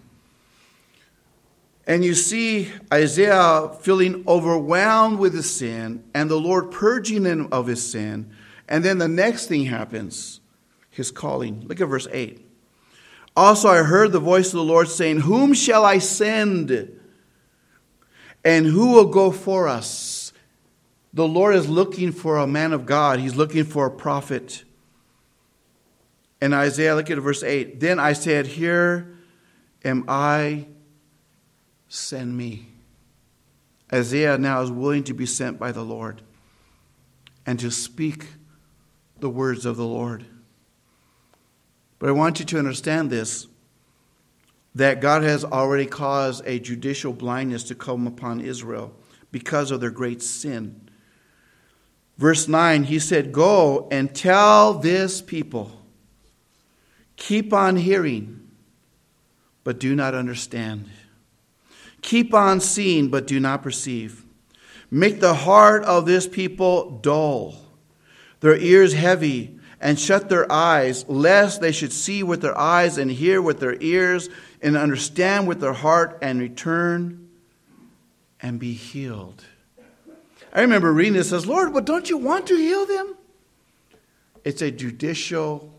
And you see Isaiah feeling overwhelmed with his sin and the Lord purging him of his sin. And then the next thing happens, his calling. Look at verse 8. Also I heard the voice of the Lord saying, whom shall I send? And who will go for us? The Lord is looking for a man of God. He's looking for a prophet. And Isaiah, look at verse 8. Then I said, here am I, send me. Isaiah now is willing to be sent by the Lord and to speak the words of the Lord. But I want you to understand this, that God has already caused a judicial blindness to come upon Israel because of their great sin. Verse 9, he said, go and tell this people, keep on hearing, but do not understand. Keep on seeing, but do not perceive. Make the heart of this people dull, their ears heavy, and shut their eyes, lest they should see with their eyes and hear with their ears and understand with their heart and return and be healed. I remember reading this, says, Lord, but don't you want to heal them? It's a judicial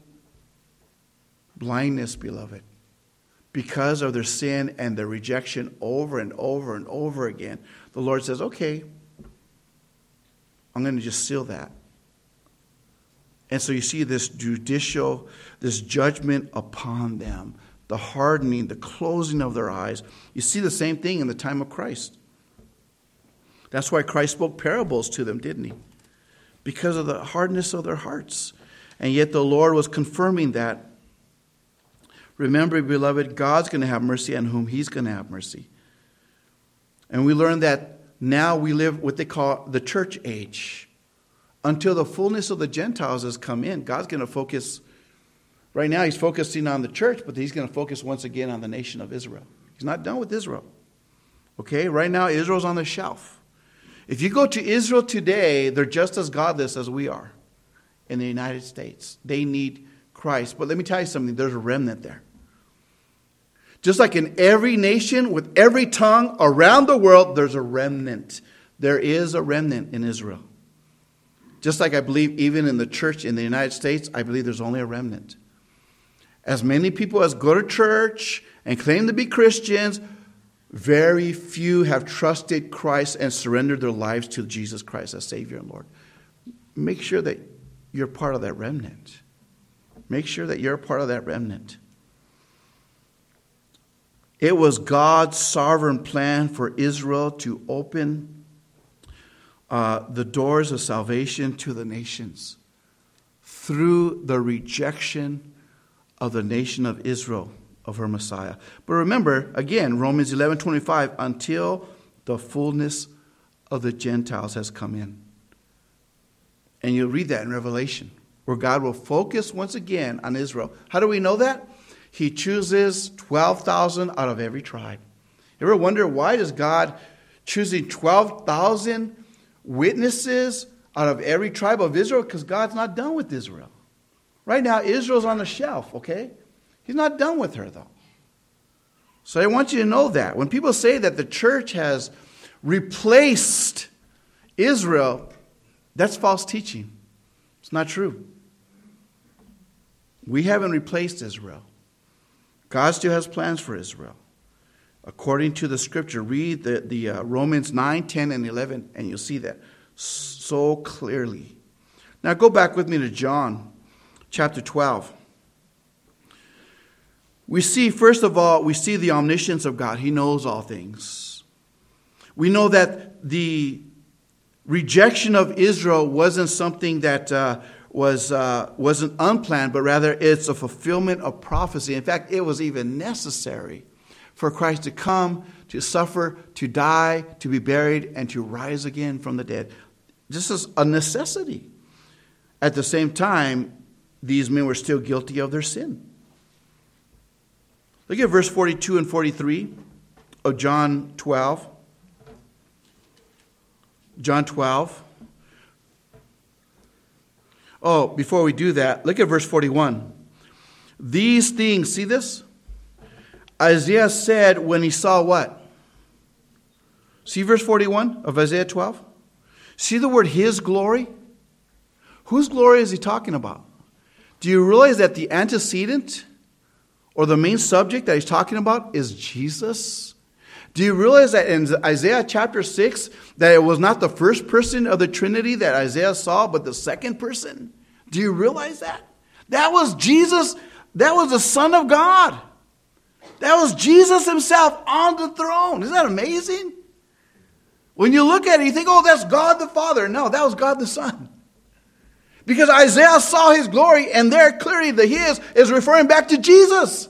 blindness, beloved, because of their sin and their rejection over and over and over again. The Lord says, okay, I'm going to just seal that. And so you see this judicial, this judgment upon them, the hardening, the closing of their eyes. You see the same thing in the time of Christ. That's why Christ spoke parables to them, didn't he? Because of the hardness of their hearts. And yet the Lord was confirming that. Remember, beloved, God's going to have mercy on whom he's going to have mercy. And we learn that now we live what they call the church age. Until the fullness of the Gentiles has come in, God's going to focus. Right now he's focusing on the church, but he's going to focus once again on the nation of Israel. He's not done with Israel. Okay, right now Israel's on the shelf. If you go to Israel today, they're just as godless as we are in the United States. They need Christ. But let me tell you something, there's a remnant there. Just like in every nation, with every tongue around the world, there's a remnant. There is a remnant in Israel. Just like I believe even in the church in the United States, I believe there's only a remnant. As many people as go to church and claim to be Christians, very few have trusted Christ and surrendered their lives to Jesus Christ as Savior and Lord. Make sure that you're part of that remnant. Make sure that you're part of that remnant. It was God's sovereign plan for Israel to open the doors of salvation to the nations through the rejection of the nation of Israel of her Messiah. But remember, again, Romans 11:25, until the fullness of the Gentiles has come in. And you'll read that in Revelation, where God will focus once again on Israel. How do we know that? He chooses 12,000 out of every tribe. You ever wonder, why does God choosing 12,000 witnesses out of every tribe of Israel? Because God's not done with Israel. Right now, Israel's on the shelf, okay? He's not done with her, though. So I want you to know that. When people say that the church has replaced Israel, that's false teaching. It's not true. We haven't replaced Israel. God still has plans for Israel. According to the scripture, read the Romans 9, 10, and 11, and you'll see that so clearly. Now go back with me to John chapter 12. We see, first of all, we see the omniscience of God. He knows all things. We know that the rejection of Israel wasn't something that wasn't unplanned, but rather it's a fulfillment of prophecy. In fact, it was even necessary for Christ to come, to suffer, to die, to be buried, and to rise again from the dead. This is a necessity. At the same time, these men were still guilty of their sin. Look at verse 42 and 43 of John 12. John 12. Oh, before we do that, look at verse 41. These things, see this? Isaiah said when he saw what? See verse 41 of Isaiah 12? See the word his glory? Whose glory is he talking about? Do you realize that the antecedent or the main subject that he's talking about is Jesus? Do you realize that in Isaiah chapter 6 that it was not the first person of the Trinity that Isaiah saw, but the second person? Do you realize that? That was Jesus. That was the Son of God. That was Jesus himself on the throne. Isn't that amazing? When you look at it, you think, oh, that's God the Father. No, that was God the Son. Because Isaiah saw his glory, and there clearly the his is referring back to Jesus.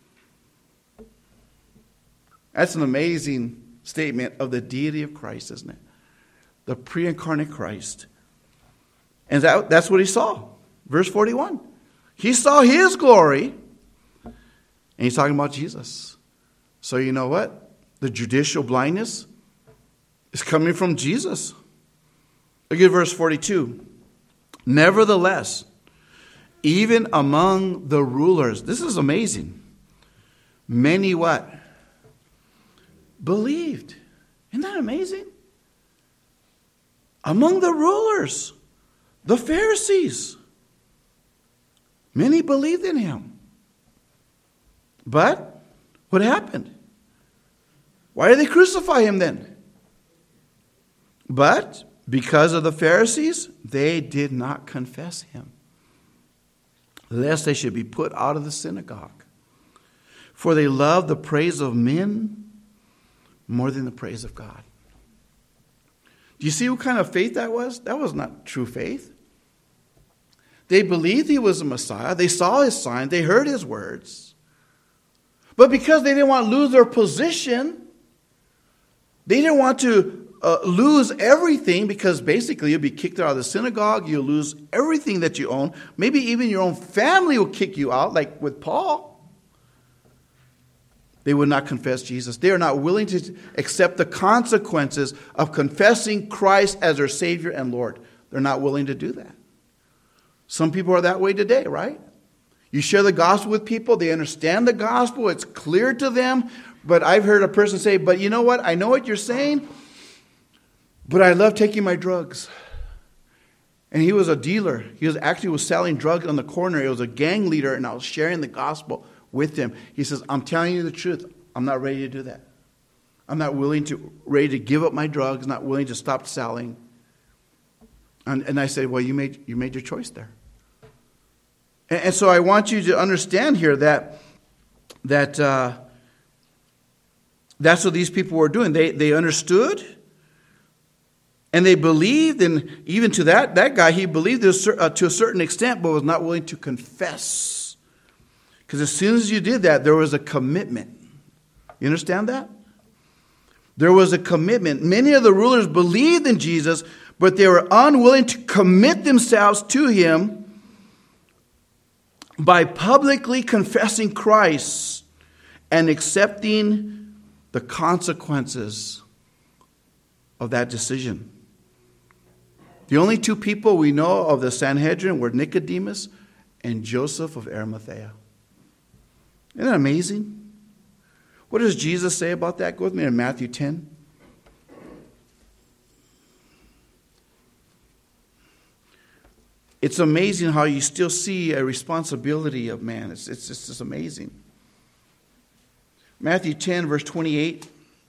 That's an amazing statement of the deity of Christ, isn't it? The pre-incarnate Christ. And that's what he saw. Verse 41. He saw his glory, and he's talking about Jesus. So you know what? The judicial blindness is coming from Jesus. Look at verse 42. Nevertheless, even among the rulers, this is amazing. Many what? Believed. Isn't that amazing? Among the rulers, the Pharisees, many believed in him. But what happened? Why did they crucify him then? But because of the Pharisees, they did not confess him, lest they should be put out of the synagogue. For they loved the praise of men more than the praise of God. Do you see what kind of faith that was? That was not true faith. They believed he was the Messiah. They saw his signs. They heard his words. But because they didn't want to lose their position, they didn't want to lose everything, because basically you'll be kicked out of the synagogue. You'll lose everything that you own. Maybe even your own family will kick you out, like with Paul. They would not confess Jesus. They are not willing to accept the consequences of confessing Christ as their Savior and Lord. They're not willing to do that. Some people are that way today, right? You share the gospel with people. They understand the gospel. It's clear to them. But I've heard a person say, but you know what? I know what you're saying, but I love taking my drugs. And he was a dealer. He was selling drugs on the corner. He was a gang leader, and I was sharing the gospel with him. He says, I'm telling you the truth. I'm not ready to do that. I'm not ready to give up my drugs, not willing to stop selling. And I said, well, you made your choice there. And so I want you to understand here that that's what these people were doing. They understood, and they believed, and even to that guy, he believed to a certain extent, but was not willing to confess. Because as soon as you did that, there was a commitment. You understand that? There was a commitment. Many of the rulers believed in Jesus, but they were unwilling to commit themselves to him by publicly confessing Christ and accepting the consequences of that decision. The only two people we know of the Sanhedrin were Nicodemus and Joseph of Arimathea. Isn't that amazing? What does Jesus say about that? Go with me to Matthew 10. It's amazing how you still see a responsibility of man. It's just amazing. Matthew 10, verse 28.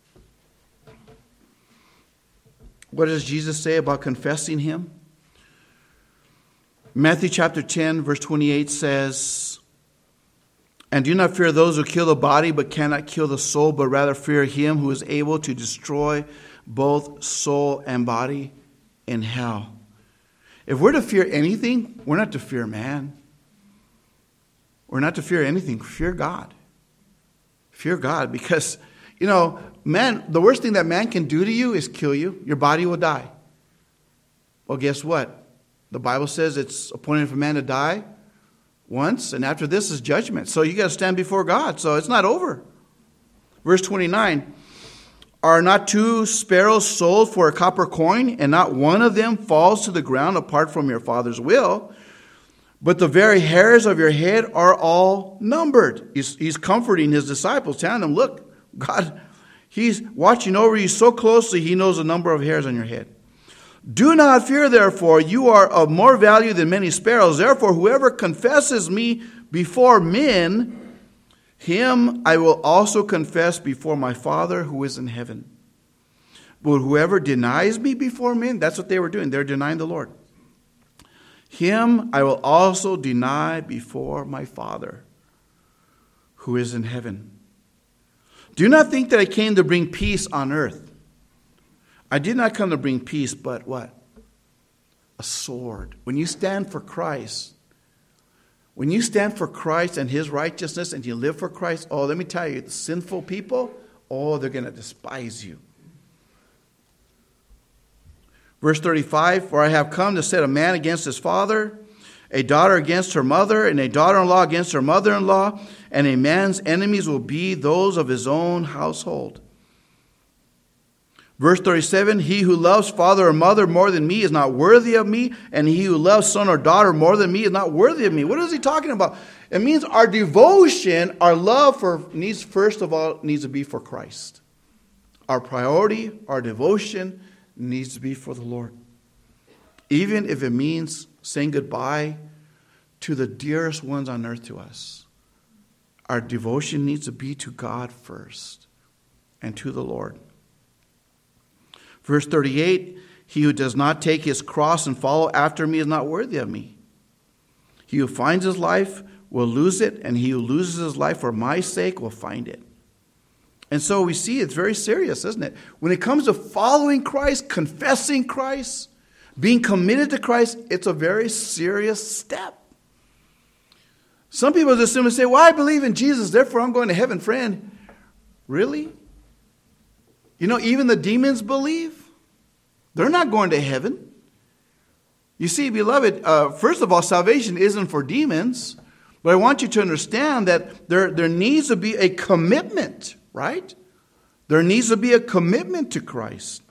What does Jesus say about confessing him? Matthew chapter 10, verse 28 says, and do not fear those who kill the body, but cannot kill the soul, but rather fear him who is able to destroy both soul and body in hell. If we're to fear anything, we're not to fear man. We're not to fear anything. Fear God. Fear God, because, man, the worst thing that man can do to you is kill you. Your body will die. Well, guess what? The Bible says it's appointed for man to die once, and after this is judgment. So you got to stand before God. So it's not over. Verse 29, are not 2 sparrows sold for a copper coin, and not one of them falls to the ground apart from your Father's will? But the very hairs of your head are all numbered. He's comforting his disciples, telling them, look, God, he's watching over you so closely, he knows the number of hairs on your head. Do not fear, therefore, you are of more value than many sparrows. Therefore, whoever confesses me before men, him I will also confess before my Father who is in heaven. But whoever denies me before men, that's what they were doing. They're denying the Lord. Him I will also deny before my Father who is in heaven. Do not think that I came to bring peace on earth. I did not come to bring peace, but what? A sword. When you stand for Christ, when you stand for Christ and his righteousness and you live for Christ, oh, let me tell you, the sinful people, oh, they're going to despise you. Verse 35, for I have come to set a man against his father, a daughter against her mother, and a daughter-in-law against her mother-in-law, and a man's enemies will be those of his own household. Verse 37, he who loves father or mother more than me is not worthy of me, and he who loves son or daughter more than me is not worthy of me. What is he talking about? It means our devotion, our love needs to be for Christ. Our priority, our devotion needs to be for the Lord. Even if it means saying goodbye to the dearest ones on earth to us. Our devotion needs to be to God first and to the Lord. Verse 38, he who does not take his cross and follow after me is not worthy of me. He who finds his life will lose it, and he who loses his life for my sake will find it. And so we see it's very serious, isn't it? When it comes to following Christ, confessing Christ, being committed to Christ, it's a very serious step. Some people just simply say, well, I believe in Jesus, therefore I'm going to heaven. Friend, really? You know, even the demons believe. They're not going to heaven. You see, beloved, first of all, salvation isn't for demons. But I want you to understand that there needs to be a commitment, right? There needs to be a commitment to Christ.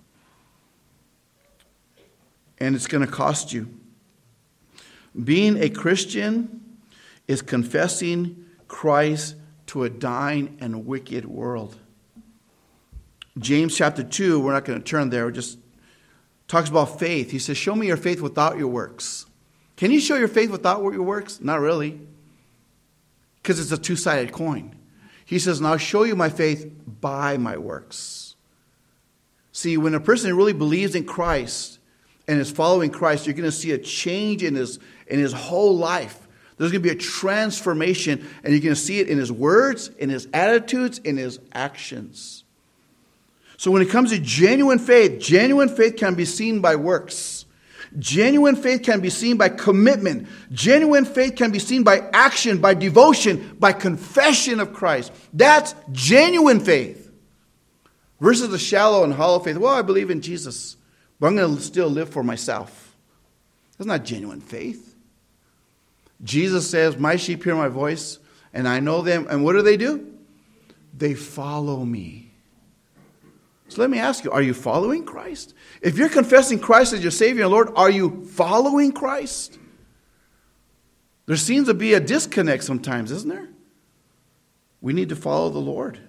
And it's going to cost you. Being a Christian is confessing Christ to a dying and wicked world. James chapter 2, we're not going to turn there, it just talks about faith. He says, show me your faith without your works. Can you show your faith without your works? Not really. Because it's a two-sided coin. He says, now I'll show you my faith by my works. See, when a person really believes in Christ and is following Christ, you're going to see a change in his whole life. There's going to be a transformation, and you're going to see it in his words, in his attitudes, in his actions. So when it comes to genuine faith can be seen by works. Genuine faith can be seen by commitment. Genuine faith can be seen by action, by devotion, by confession of Christ. That's genuine faith. Versus the shallow and hollow faith. Well, I believe in Jesus, but I'm going to still live for myself. That's not genuine faith. Jesus says, my sheep hear my voice, and I know them. And what do? They follow me. So let me ask you, are you following Christ? If you're confessing Christ as your Savior and Lord, are you following Christ? There seems to be a disconnect sometimes, isn't there? We need to follow the Lord.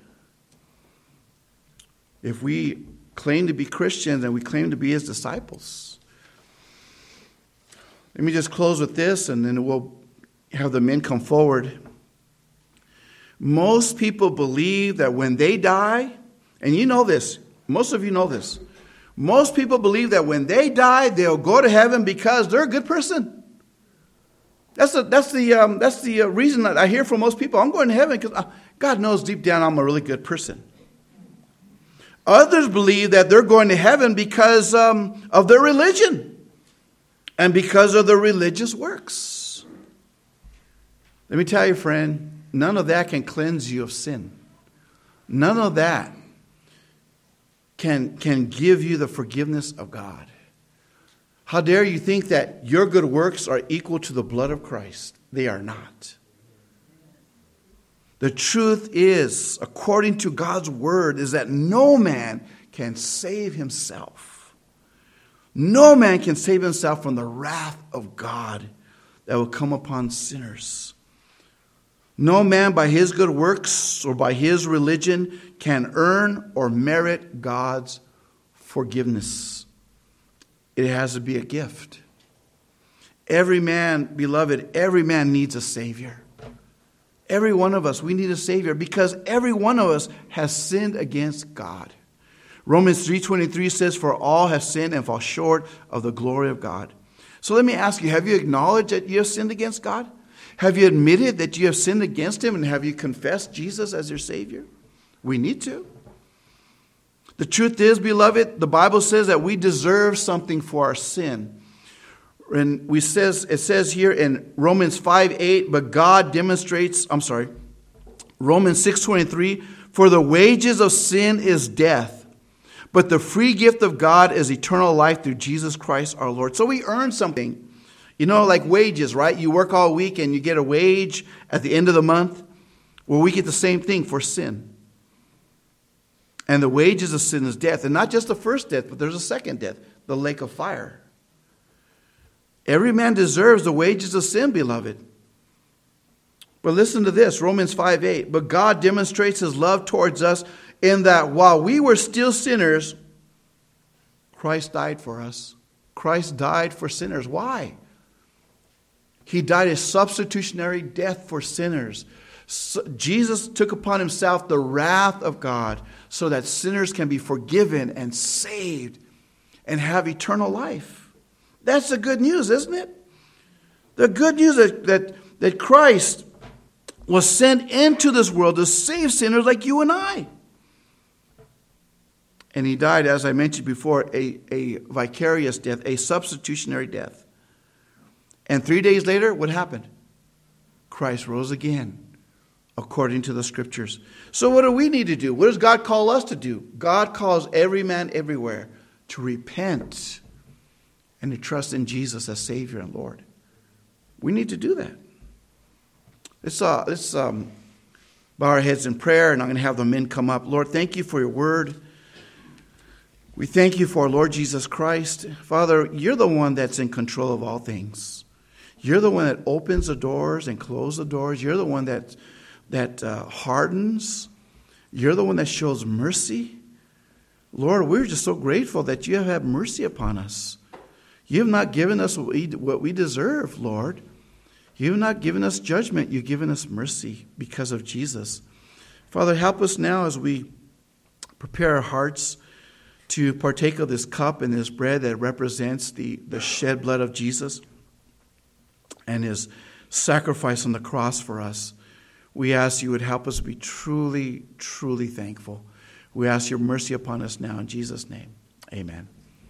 If we claim to be Christians and we claim to be His disciples. Let me just close with this, and then we'll have the men come forward. Most people believe that when they die, and you know this, most of you know this. Most people believe that when they die, they'll go to heaven because they're a good person. That's the reason that I hear from most people. I'm going to heaven because God knows deep down I'm a really good person. Others believe that they're going to heaven because of their religion and because of their religious works. Let me tell you, friend, none of that can cleanse you of sin. None of that can give you the forgiveness of God. How dare you think that your good works are equal to the blood of Christ? they are not. The truth is, according to God's word, is that no man can save himself. No man can save himself from the wrath of God that will come upon sinners. No man by his good works or by his religion can earn or merit God's forgiveness. It has to be a gift. Every man, beloved, every man needs a Savior. Every one of us, we need a Savior because every one of us has sinned against God. Romans 3:23 says, for all have sinned and fall short of the glory of God. So let me ask you, have you acknowledged that you have sinned against God? Have you admitted that you have sinned against him, and have you confessed Jesus as your Savior? We need to. The truth is, beloved, the Bible says that we deserve something for our sin. And it says here in Romans 5:8, but God demonstrates, Romans 6:23, for the wages of sin is death, but the free gift of God is eternal life through Jesus Christ our Lord. So we earn something. You know, like wages, right? You work all week and you get a wage at the end of the month. Well, we get the same thing for sin. And the wages of sin is death. And not just the first death, but there's a second death, the lake of fire. Every man deserves the wages of sin, beloved. But listen to this, Romans 5:8. But God demonstrates his love towards us in that while we were still sinners, Christ died for us. Christ died for sinners. Why? He died a substitutionary death for sinners. So Jesus took upon himself the wrath of God so that sinners can be forgiven and saved and have eternal life. That's the good news, isn't it? The good news that Christ was sent into this world to save sinners like you and I. And he died, as I mentioned before, a vicarious death, a substitutionary death. And 3 days later, what happened? Christ rose again, according to the scriptures. So what do we need to do? What does God call us to do? God calls every man everywhere to repent and to trust in Jesus as Savior and Lord. We need to do that. Let's bow our heads in prayer, and I'm going to have the men come up. Lord, thank you for your word. We thank you for our Lord Jesus Christ. Father, you're the one that's in control of all things. You're the one that opens the doors and closes the doors. You're the one that hardens. You're the one that shows mercy. Lord, we're just so grateful that you have had mercy upon us. You have not given us what we deserve, Lord. You have not given us judgment. You've given us mercy because of Jesus. Father, help us now as we prepare our hearts to partake of this cup and this bread that represents the shed blood of Jesus and his sacrifice on the cross for us. We ask you would help us be truly, truly thankful. We ask your mercy upon us now in Jesus' name. Amen.